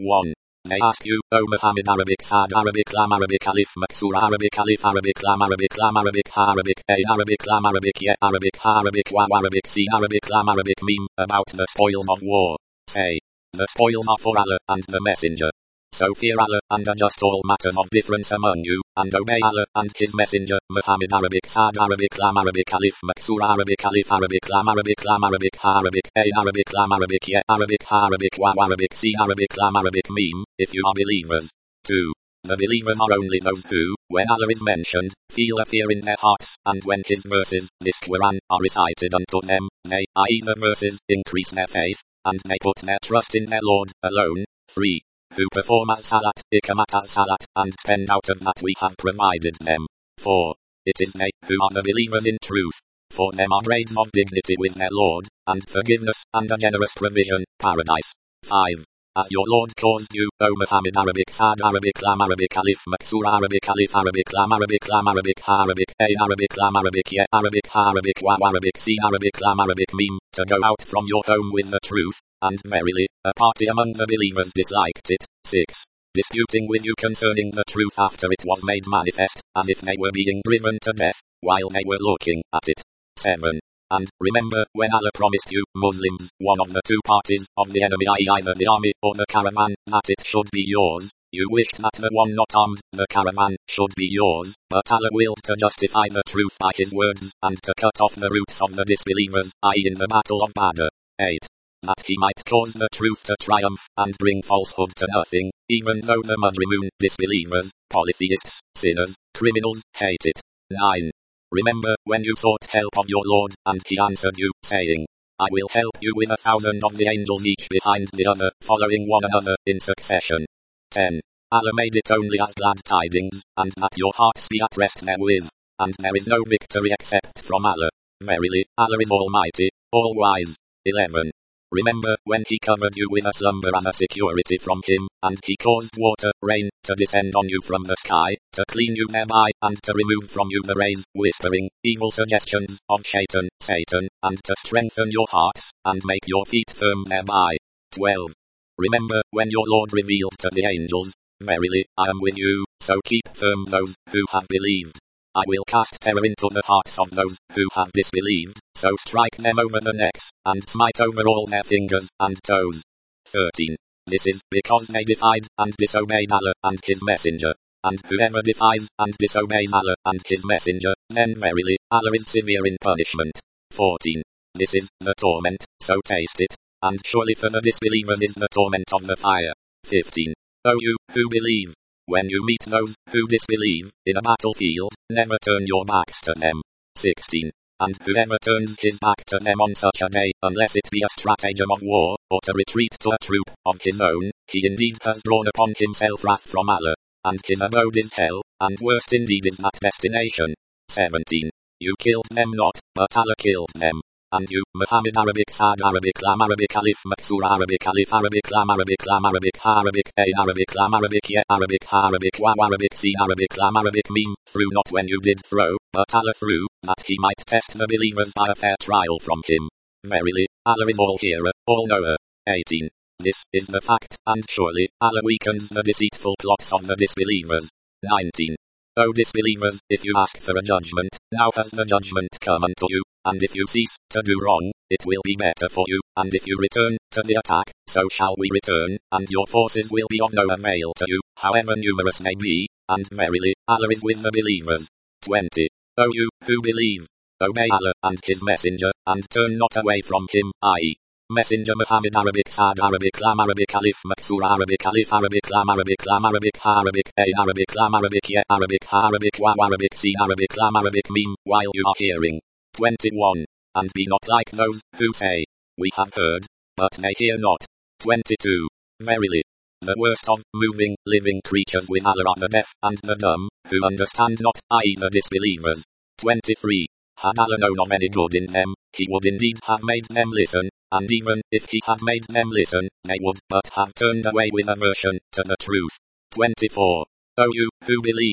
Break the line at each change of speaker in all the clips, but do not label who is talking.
1. They ask you, O Muhammad, Arabic Sad, Arabic Lam, Arabic Alif, Maksura, Arabic Alif, Arabic Lam, Arabic Lam, Arabic Ha, Arabic A, Arabic Lam, Arabic Ye, Arabic Ha, Arabic Waw, Arabic Si, Arabic Lam, Arabic Mim, about the spoils of war. Say, the spoils are for Allah and the Messenger. So fear Allah and adjust all matters of difference among you, and obey Allah and His Messenger. Muhammad, Arabic Sad, Arabic Lam, Arabic Alif, Maksura, Arabic Alif, Arabic Lam, Arabic Lam, Arabic Ha, Arabic A, Arabic Lam, Arabic Ye, Arabic Ha, Arabic Waw, Arabic Si, Arabic Lam, Arabic Mim, if you are believers. 2. The believers are only those who, when Allah is mentioned, feel a fear in their hearts, and when His verses, this Quran, are recited unto them, they, i.e. the verses, increase their faith, and they put their trust in their Lord alone. 3. Who perform as-salat, ikamat as-salat, and spend out of that we have provided them. 4. It is they, who are the believers in truth. For them are grades of dignity with their Lord, and forgiveness, and a generous provision, paradise. 5. As your Lord caused you, O Muhammad, Arabic Sad, Arabic Lam, Arabic Alif, Maksura, Arabic Alif, Arabic Lam, Arabic Lam, Arabic Ha, Arabic A, Arabic Lam, Arabic Ye, Arabic Ha, Arabic Waw, Arabic Si, Arabic Lam, Arabic Mim, to go out from your home with the truth, and verily, a party among the believers disliked it. 6. Disputing with you concerning the truth after it was made manifest, as if they were being driven to death, while they were looking at it. 7. And, remember, when Allah promised you, Muslims, one of the two parties of the enemy, i.e. either the army or the caravan, that it should be yours, you wished that the one not armed, the caravan, should be yours, but Allah willed to justify the truth by His words, and to cut off the roots of the disbelievers, i.e. in the battle of Badr. 8. That He might cause the truth to triumph, and bring falsehood to nothing, even though the Mujrimun, disbelievers, polytheists, sinners, criminals, hate it. 9. Remember, when you sought help of your Lord, and He answered you, saying, I will help you with 1,000 of the angels each behind the other, following one another, in succession. 10. Allah made it only as glad tidings, and that your hearts be at rest therewith, and there is no victory except from Allah. Verily, Allah is Almighty, all-wise. 11. Remember, when He covered you with a slumber as a security from Him, and He caused water, rain, to descend on you from the sky, to clean you thereby, and to remove from you the rays, whispering, evil suggestions, of Satan, and to strengthen your hearts, and make your feet firm thereby. 12. Remember, when your Lord revealed to the angels, verily, I am with you, so keep firm those, who have believed. I will cast terror into the hearts of those, who have disbelieved, so strike them over the necks, and smite over all their fingers, and toes. 13. This is, because they defied, and disobeyed Allah, and His Messenger. And whoever defies, and disobeys Allah, and His Messenger, then verily, Allah is severe in punishment. 14. This is, the torment, so taste it, and surely for the disbelievers is the torment of the fire. 15. O you, who believe, when you meet those, who disbelieve, in a battlefield, never turn your backs to them. 16. And whoever turns his back to them on such a day, unless it be a stratagem of war, or to retreat to a troop of his own, he indeed has drawn upon himself wrath from Allah, and his abode is hell, and worst indeed is that destination. 17. You killed them not, but Allah killed them. And you, Muhammad, Arabic Sad, Arabic Lam, Arabic Alif, Maksura, Arabic Alif, Arabic Lam, Arabic Lam, Arabic Ha, Arabic A, Arabic Lam, Arabic Ye, Arabic Ha, Arabic Waw, Arabic Si, Arabic Lam, Arabic Mim, threw not when you did throw, but Allah threw, that He might test the believers by a fair trial from Him. Verily, Allah is all-hearer, all-knower. 18. This is the fact, and surely, Allah weakens the deceitful plots of the disbelievers. 19. O disbelievers, if you ask for a judgment, now has the judgment come unto you, and if you cease to do wrong, it will be better for you, and if you return to the attack, so shall we return, and your forces will be of no avail to you, however numerous they be, and verily, Allah is with the believers. 20. O you, who believe, obey Allah and His Messenger, and turn not away from Him, i.e. Messenger Muhammad, Arabic Sad, Arabic Lam, Arabic Alif, Maksura, Arabic Alif, Arabic Lam, Arabic Lam, Arabic Ha, Arabic A, Arabic Lam, Arabic Ye, Arabic Ha, Arabic Waw, Arabic Si, Arabic Lam, Arabic Mim, while you are hearing. 21. And be not like those, who say, we have heard, but they hear not. 22. Verily, the worst of moving, living creatures with Allah are the deaf, and the dumb, who understand not, i.e. the disbelievers. 23. Had Allah known of any good in them, He would indeed have made them listen, and even if He had made them listen, they would but have turned away with aversion to the truth. 24. O you, who believe,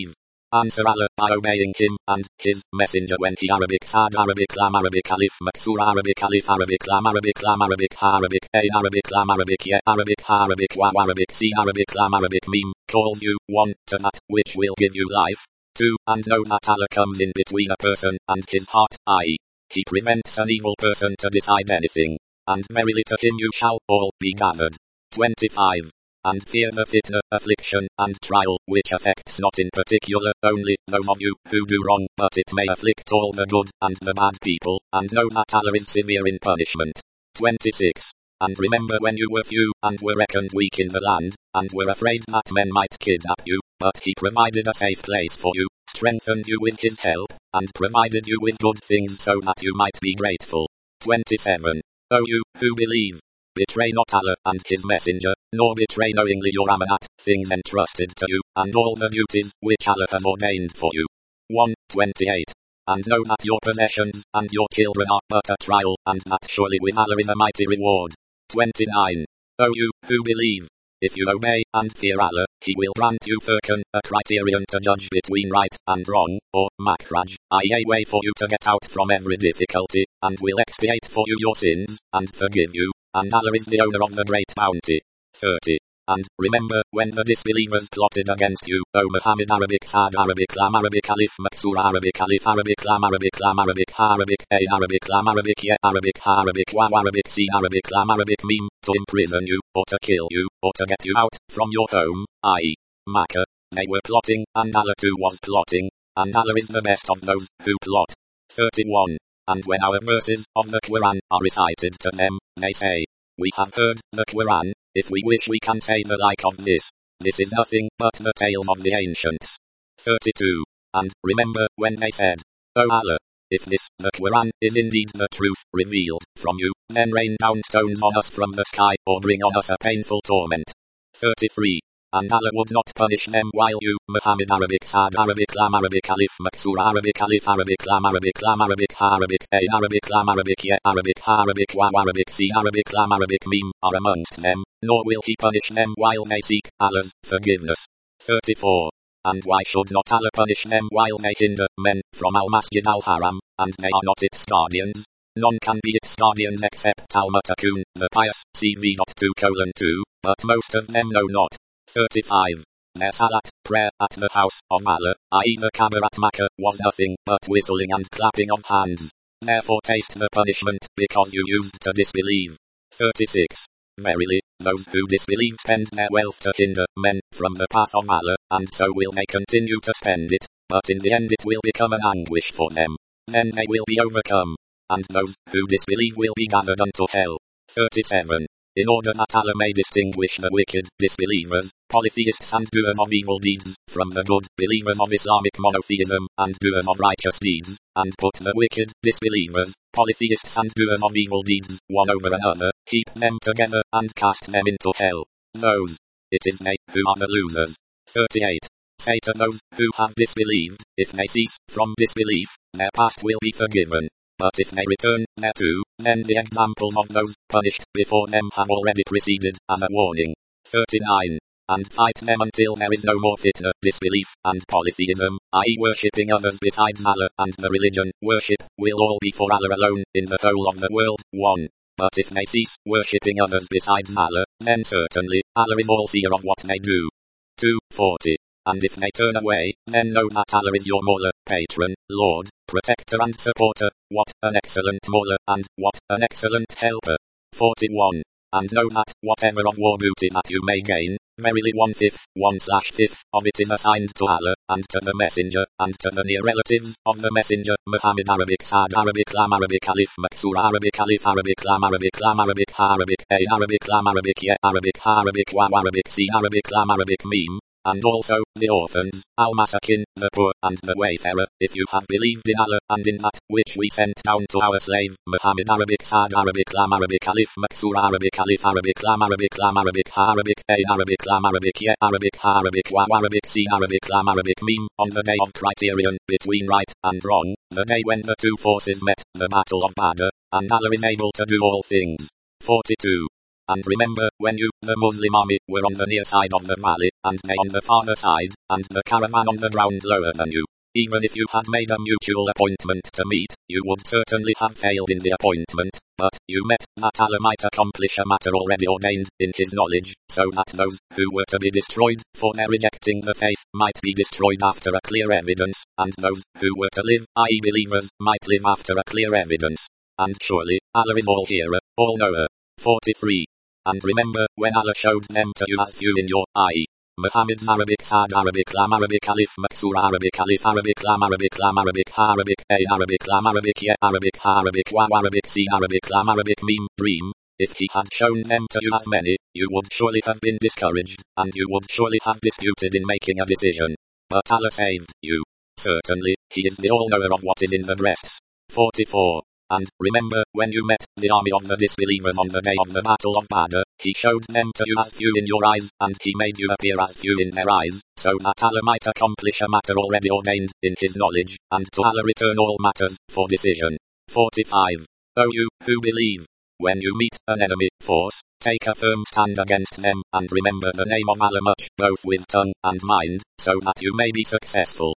Answer Allah by obeying him and his messenger when he Arabic Sad Arabic Lam Arabic Alif Maksura Arabic Alif Arabic Lam Arabic Ha Arabic A Arabic Lam Arabic Ya Arabic Ha Arabic Wa Arabic C Arabic Lam Arabic Meme calls you 1 to that which will give you life. 2. And know that Allah comes in between a person and his heart, i.e. he prevents an evil person to decide anything. And verily to him you shall all be gathered. 25. And fear the fitna, affliction, and trial, which affects not in particular only those of you who do wrong, but it may afflict all the good and the bad people, and know that Allah is severe in punishment. 26. And remember when you were few, and were reckoned weak in the land, and were afraid that men might kidnap you, but he provided a safe place for you, strengthened you with his help, and provided you with good things so that you might be grateful. 27. O you who believe, betray not Allah and his messenger, nor betray knowingly your amanat, things entrusted to you, and all the duties which Allah has ordained for you. 128. And know that your possessions and your children are but a trial, and that surely with Allah is a mighty reward. 29. O you who believe, if you obey and fear Allah, he will grant you furqan, a criterion to judge between right and wrong, or makhraj, i.e. a way for you to get out from every difficulty, and will expiate for you your sins, and forgive you, and Allah is the owner of the great bounty. 30. And remember when the disbelievers plotted against you, O Muhammad Arabic Sad Arabic Lam Arabic Alif Maksura Arabic Alif Arabic Lam Arabic Ha Arabic A Arabic Lam Arabic Ya Arabic Ha Arabic Wa Arabic C Arabic Lam Arabic Meme, to imprison you, or to kill you, or to get you out from your home, i.e. Makkah. They were plotting, and Allah too was plotting, and Allah is the best of those who plot. 31. And when our verses of the Quran are recited to them, they say, we have heard the Quran. If we wish we can say the like of this. This is nothing but the tales of the ancients. 32. And remember when they said, O Allah, if this, the Quran, is indeed the truth revealed from you, then rain down stones on us from the sky, or bring on us a painful torment. 33. And Allah would not punish them while you, Muhammad Arabic Sad Arabic Lam Arabic Alif Maksura Arabic Alif Arabic Lam Arabic Ha Arabic A Arabic Lam Arabic Ya Arabic Ha Arabic Wa Arabic C Arabic Lam Arabic Meme are amongst them, nor will he punish them while they seek Allah's forgiveness. 34. And why should not Allah punish them while they hinder men from Al-Masjid Al-Haram, and they are not its guardians? None can be its guardians except Al-Muttaqun, the pious, CV.2:2, but most of them know not. 35. Their salat, prayer at the house of Allah, i.e. the Kaaba at Makkah, was nothing but whistling and clapping of hands. Therefore taste the punishment, because you used to disbelieve. 36. Verily, those who disbelieve spend their wealth to hinder men from the path of Allah, and so will they continue to spend it, but in the end it will become an anguish for them. Then they will be overcome, and those who disbelieve will be gathered unto hell. 37. In order that Allah may distinguish the wicked disbelievers, polytheists and doers of evil deeds, from the good believers of Islamic monotheism, and doers of righteous deeds, and put the wicked disbelievers, polytheists and doers of evil deeds, one over another, heap them together, and cast them into hell. Those, it is they, who are the losers. 38. Say to those who have disbelieved, if they cease from disbelief, their past will be forgiven. But if they return thereto, then the examples of those punished before them have already preceded, as a warning. 39. And fight them until there is no more fitna, disbelief, and polytheism, i.e. worshipping others besides Allah, and the religion, worship, will all be for Allah alone, in the whole of the world. 1. But if they cease worshipping others besides Allah, then certainly, Allah is all seer of what they do. 2:40. And if they turn away, then know that Allah is your Mawla, patron, Lord, protector and supporter. What an excellent Mawla, and what an excellent helper. 41. And know that, whatever of war booty that you may gain, verily 1/5 of it is assigned to Allah, and to the Messenger, and to the near relatives of the Messenger, Muhammad Arabic Sad Arabic Lam Arabic Alif Maksura Arabic Alif Arabic Lam Arabic Ha Arabic A Arabic Lam Arabic Ya Arabic Ha Arabic Wa Arabic C Arabic Lam Arabic Meme. And also, the orphans, al-masakin, the poor, and the wayfarer, if you have believed in Allah, and in that, which we sent down to our slave, Muhammad Arabic Sad Arabic Lam Arabic Alif Maksura Arabic Alif Arabic Lam Arabic Ha Arabic A Arabic Lam Arabic Ya Arabic Ha Arabic Wa Arabic C Arabic Lam Arabic Meme, on the day of criterion, between right and wrong, the day when the two forces met, the battle of Badr, and Allah is able to do all things. 42. And remember, when you, the Muslim army, were on the near side of the valley, and they on the farther side, and the caravan on the ground lower than you. Even if you had made a mutual appointment to meet, you would certainly have failed in the appointment, but you met that Allah might accomplish a matter already ordained in His knowledge, so that those who were to be destroyed for their rejecting the faith might be destroyed after a clear evidence, and those who were to live, i.e. believers, might live after a clear evidence. And surely, Allah is all-hearer, all-knower. 43. And remember, when Allah showed them to you as few in your, i.e. Muhammad's Arabic Sad Arabic Lam Arabic Alif Maksura Arabic Alif Arabic Lam Arabic Lam Arabic Ha Arabic A Arabic Lam Arabic Ye Arabic Ha Arabic Waw Arabic C Arabic Lam Arabic Meme Dream. If He had shown them to you as many, you would surely have been discouraged, and you would surely have disputed in making a decision. But Allah saved you. Certainly, He is the all-knower of what is in the breasts. 44. And remember, when you met the army of the disbelievers on the day of the battle of Badr, He showed them to you as few in your eyes, and He made you appear as few in their eyes, so that Allah might accomplish a matter already ordained in His knowledge, and to Allah return all matters for decision. 45. O you who believe, when you meet an enemy force, take a firm stand against them, and remember the name of Allah much, both with tongue and mind, so that you may be successful.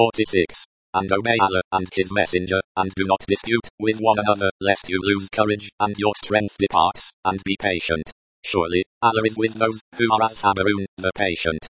46. And obey Allah and His messenger, and do not dispute with one another, lest you lose courage, and your strength departs, and be patient. Surely, Allah is with those who are as Sabarun, the patient.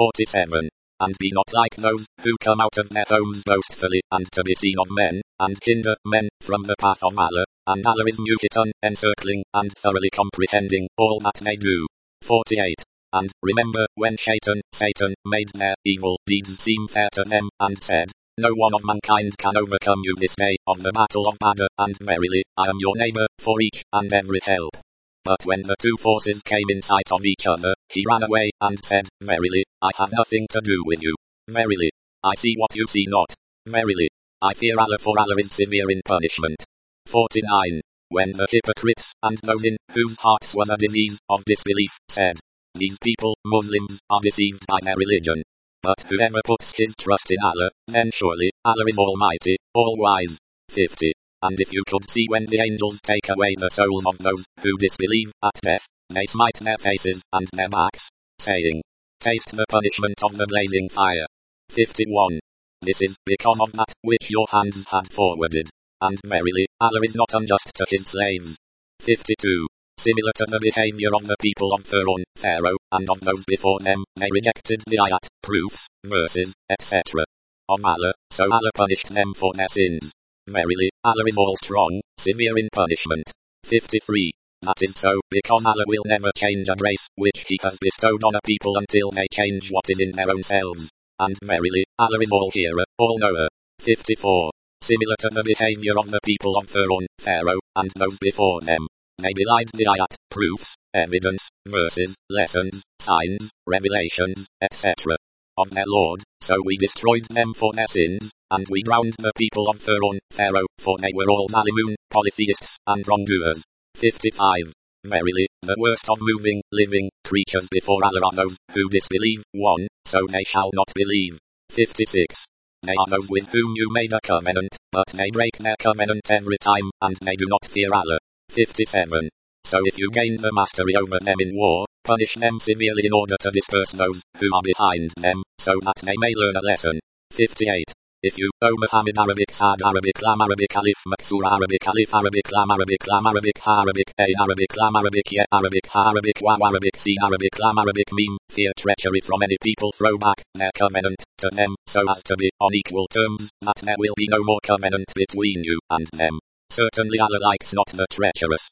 47. And be not like those who come out of their homes boastfully, and to be seen of men, and hinder men from the path of Allah, and Allah is muhitan, encircling, and thoroughly comprehending all that they do. 48. And remember, when Satan made their evil deeds seem fair to them, and said, no one of mankind can overcome you this day of the battle of Badr, and verily, I am your neighbor, for each and every help. But when the two forces came in sight of each other, he ran away, and said, verily, I have nothing to do with you. Verily, I see what you see not. Verily, I fear Allah, for Allah is severe in punishment. 49. When the hypocrites, and those in whose hearts was a disease of disbelief, said, these people, Muslims, are deceived by their religion. But whoever puts his trust in Allah, then surely, Allah is almighty, all-wise. 50. And if you could see when the angels take away the souls of those who disbelieve at death, they smite their faces and their backs, saying, taste the punishment of the blazing fire. 51. This is because of that which your hands had forwarded. And verily, Allah is not unjust to His slaves. 52. Similar to the behavior of the people of Pharaoh, and of those before them, they rejected the ayat, proofs, verses, etc. of Allah, so Allah punished them for their sins. Verily, Allah is all strong, severe in punishment. 53. That is so, because Allah will never change a grace which He has bestowed on a people until they change what is in their own selves. And verily, Allah is all-hearer, all-knower. 54. Similar to the behavior of the people of Pharaoh, and those before them. They belied the ayat, proofs, evidence, verses, lessons, signs, revelations, etc. of their Lord, so we destroyed them for their sins, and we drowned the people of Pharaoh, for they were all Zalimun, polytheists, and wrongdoers. 55. Verily, the worst of moving, living, creatures before Allah are those who disbelieve, 1, so they shall not believe. 56. They are those with whom you made a covenant, but they break their covenant every time, and they do not fear Allah. 57. So if you gain the mastery over them in war, punish them severely in order to disperse those who are behind them, so that they may learn a lesson. 58. If you, O Muhammad Arabic Sad Arabic Lam Arabic Alif Maksura Arabic Alif Arabic Lam Arabic Ha Arabic A Arabic Lam Arabic Ye Arabic Ha Arabic Waw Arabic C Arabic Lam Arabic Meme, fear treachery from any people, throw back their covenant to them, so as to be on equal terms, that there will be no more covenant between you and them. Certainly Allah likes not the treacherous.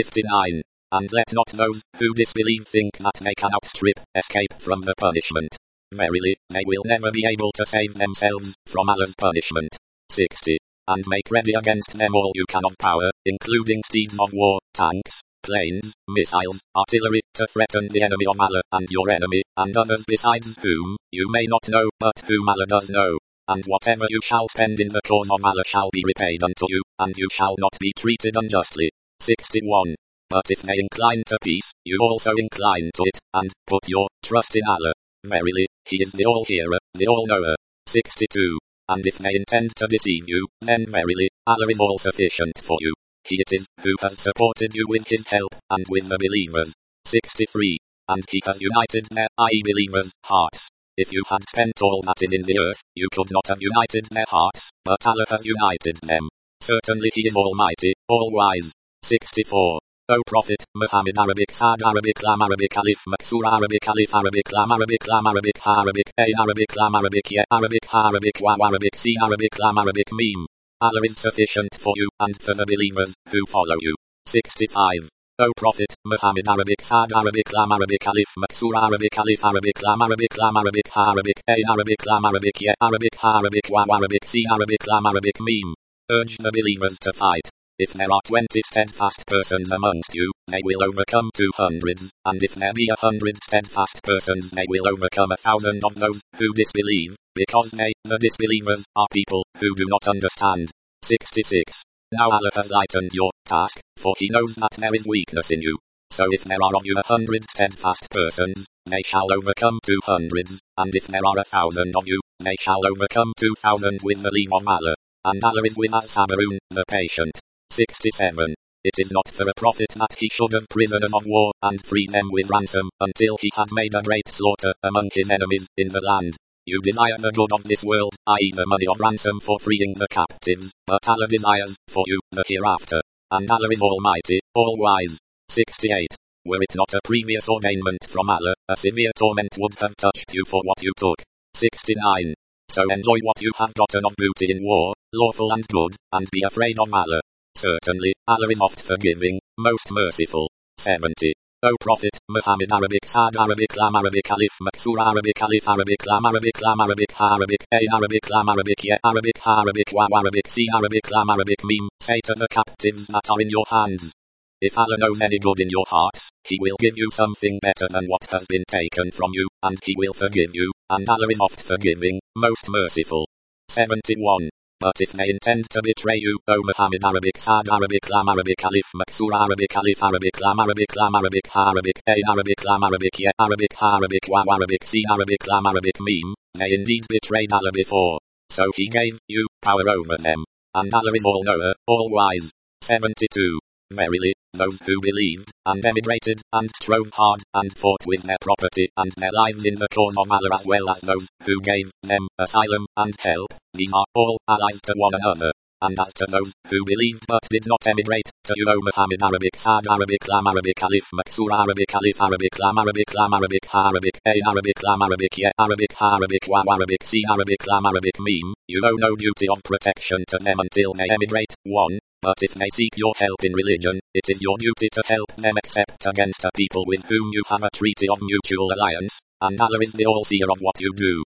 59. And let not those who disbelieve think that they can escape from the punishment. Verily, they will never be able to save themselves from Allah's punishment. 60. And make ready against them all you can of power, including steeds of war, tanks, planes, missiles, artillery, to threaten the enemy of Allah and your enemy, and others besides whom you may not know, but whom Allah does know. And whatever you shall spend in the cause of Allah shall be repaid unto you, and you shall not be treated unjustly. 61. But if they incline to peace, you also incline to it, and put your trust in Allah. Verily, He is the all-hearer, the all-knower. 62. And if they intend to deceive you, then verily, Allah is all sufficient for you. He it is, who has supported you with his help, and with the believers. 63. And he has united their, i.e. believers, hearts. If you had spent all that is in the earth, you could not have united their hearts, but Allah has united them. Certainly he is almighty, all-wise. 64. O Prophet, Muhammad Arabic Sad Arabic Lam Arabic Alif Maksur Arabic Alif Arabic Lam Arabic Ha Arabic A Arabic Lam Arabic Ya Arabic Ha Arabic Wa Arabic C Arabic Lam Arabic Meme. Allah is sufficient for you, and for the believers, who follow you. 65. O Prophet, Muhammad Arabic Sad Arabic Lam Arabic Alif Maksur Arabic Alif Arabic Lam Arabic Ha Arabic A Arabic Lam Arabic Ya Arabic Ha Arabic Wa Arabic C Arabic Lam Arabic Meme. Urge the believers to fight. If there are 20 steadfast persons amongst you, they will overcome 200, and if there be 100 steadfast persons, they will overcome 1,000 of those who disbelieve, because they, the disbelievers, are people who do not understand. 66. Now Allah has lightened your task, for he knows that there is weakness in you. So if there are of you 100 steadfast persons, they shall overcome 200, and if there are 1,000 of you, they shall overcome 2,000 with the leave of Allah. And Allah is with as-Sabarun, the patient. 67. It is not for a prophet that he should have prisoners of war, and free them with ransom, until he had made a great slaughter among his enemies in the land. You desire the good of this world, i.e. the money of ransom for freeing the captives, but Allah desires, for you, the hereafter. And Allah is almighty, all-wise. 68. Were it not a previous ordainment from Allah, a severe torment would have touched you for what you took. 69. So enjoy what you have gotten of booty in war, lawful and good, and be afraid of Allah. Certainly, Allah is oft forgiving, most merciful. 70. O Prophet, Muhammad Arabic Sad Arabic Lam Arabic Alif Maksur Arabic Alif Arabic Lam Arabic Ha Arabic A Arabic Lam Arabic Ya Arabic Ha Arabic Wa Arabic C Arabic Lam Arabic Meme. Say to the captives that are in your hands, if Allah knows any good in your hearts, he will give you something better than what has been taken from you, and he will forgive you, and Allah is oft forgiving, most merciful. 71. But if they intend to betray you, O Muhammad Arabic Sad Arabic Lam Arabic Alif Maksur Arabic Alif Arabic Lam Arabic Ha Arabic A Arabic Lam Arabic Ya Arabic Ha Arabic Wa Arabic C Arabic Lam Arabic Meme, they indeed betrayed Allah before. So he gave you power over them. And Allah is all-knower, all-wise. 72. Verily, those who believed, and emigrated, and strove hard, and fought with their property and their lives in the cause of Allah, as well as those who gave them asylum and help, these are all allies to one another. And as to those who believed but did not emigrate, to you, O Muhammad Arabic Sad Arabic Lam Arabic Alif Maksur Arabic Alif Arabic Lam Arabic Ha Arabic A Arabic Lam Arabic Ya Arabic Ha Arabic Wa Arabic C Arabic Lam Arabic Meme, you owe no duty of protection to them until they emigrate. 1. But if they seek your help in religion, it is your duty to help them except against a people with whom you have a treaty of mutual alliance, and Allah is the all-seer of what you do.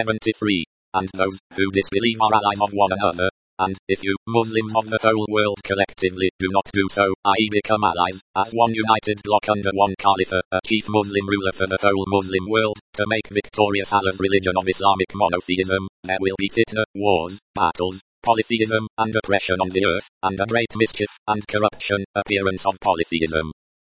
73. And those who disbelieve are allies of one another, and if you, Muslims of the whole world collectively, do not do so, i.e. become allies, as one united bloc under one Caliph, a chief Muslim ruler for the whole Muslim world, to make victorious Allah's religion of Islamic monotheism, there will be fitna, wars, battles, polytheism, and oppression on the earth, and a great mischief, and corruption, appearance of polytheism.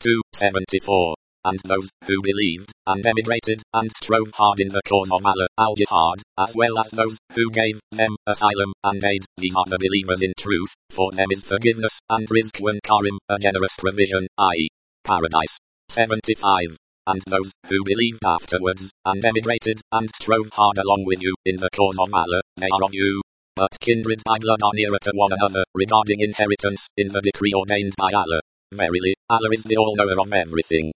274. And those who believed, and emigrated, and strove hard in the cause of Allah, al-Jihad, as well as those who gave them asylum and aid, these are the believers in truth, for them is forgiveness, and rizq wan karim, a generous provision, i.e. paradise. 75. And those who believed afterwards, and emigrated, and strove hard along with you, in the cause of Allah, they are of you. But kindred by blood are nearer to one another, regarding inheritance, in the decree ordained by Allah. Verily, Allah is the all-knower of everything.